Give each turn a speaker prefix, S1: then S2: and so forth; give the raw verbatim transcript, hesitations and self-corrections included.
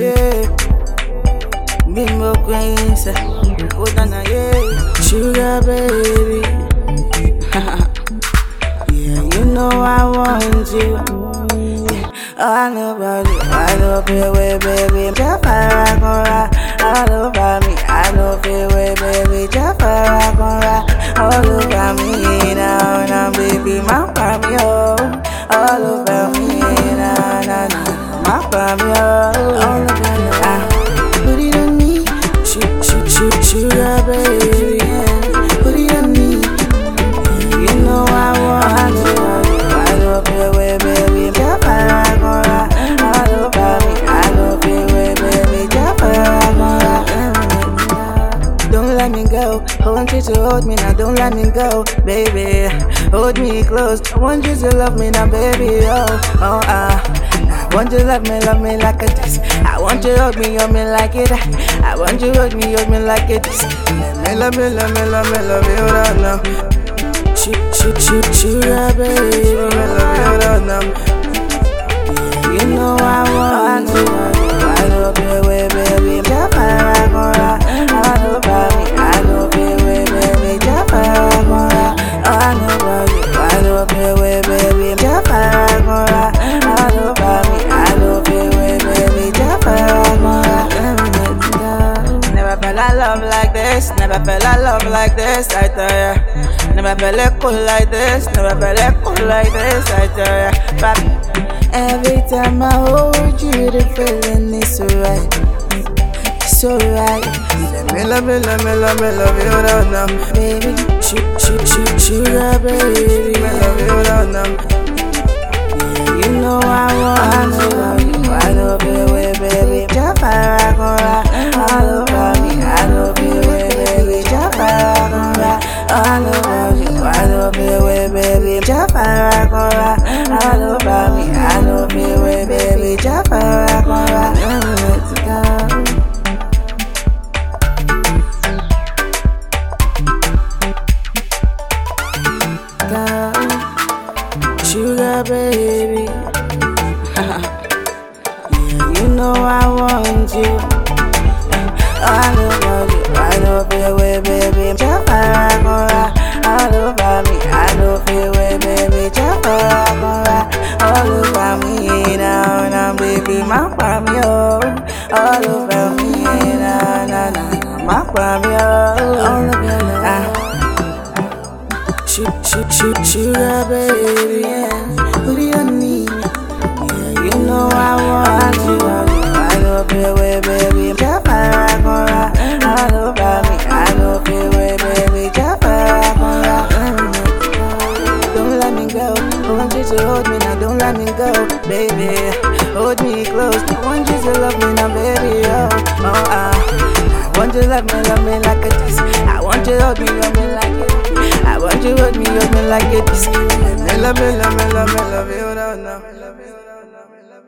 S1: yeah. Bimbo queen, say, put on a yeah. Sugar baby. Yeah, you know I want you. Yeah, I know about you. I know feel way, baby. Jaffa Gora, all over me. I know feel way, baby. Jaffa Gora, all over me now, now, baby. My family, oh, all over me now, now, now. My family, oh, all over me. Ah, put it on me, shoot, shoot, shoot, sugar baby. Yeah, put it on me. You know I want you. I know feel way, baby. Jaffa Gora, all over me. I know feel way, baby. Jaffa Gora. Don't let me go. I want you to hold me now. Don't let me go, baby. Hold me close. I want you to love me now, baby. Oh, oh, ah. I want you to love me, love me like a this. I want you to hold me, hold me like it. I want you to hold me, hold me like it. Let me, love me, love me, love me, love you right now. Shoot, shoot, shoot, shoot, yeah, baby. Love me, love you right now. You know I want you. I love you, way, baby. Jaffa Gora, all over me. I love you, way, baby. Jaffa Gora, all over you. I love you, way, baby. Jaffa Gora, all over me. I love you, way, baby. Jaffa Gora. Never felt a love like this. Never felt a love like this. I tell ya. Never felt it cool like this. Never felt it cool like this. I tell ya. But every time I hold you, the feeling is so right. So right. Let me love me, love me, love me, love you right now, baby. Shoot, shoot, shoot, sugar baby. Me love you right now. Yeah, you know I want you. I love you, way, baby. Jaffa Gora, all over me. I love you, way, baby. Jaffa Gora, all over you. I love you, way, baby. Jaffa Gora, all over me. I love you, way, baby. Jaffa Gora. Let's go. Sugar baby. Yeah, you know I want you. All over you, I love you, way, baby. Jaffa Gora, all over me. I love you, way, baby. Jaffa Gora, all over me now, now, baby. My family, oh, all over me now, now, now. My family, oh, all over me. Ah. Shoot, shoot, shoot, sugar baby, yeah. Put it on me. Yeah, you know I want you. I love you, way, baby. Jaffa Gora, all over me. I love you, way, baby. Jaffa Gora. Don't let me go. I want you to hold me now. Don't let me go, baby. Hold me close. I want you to love me now, baby. Oh, oh, ah. I want you to love me, love me like a this. I want you to hold me, hold me like it. I want you to hold me, hold me like it. Love me, love me, love me, love me, love you, no, no.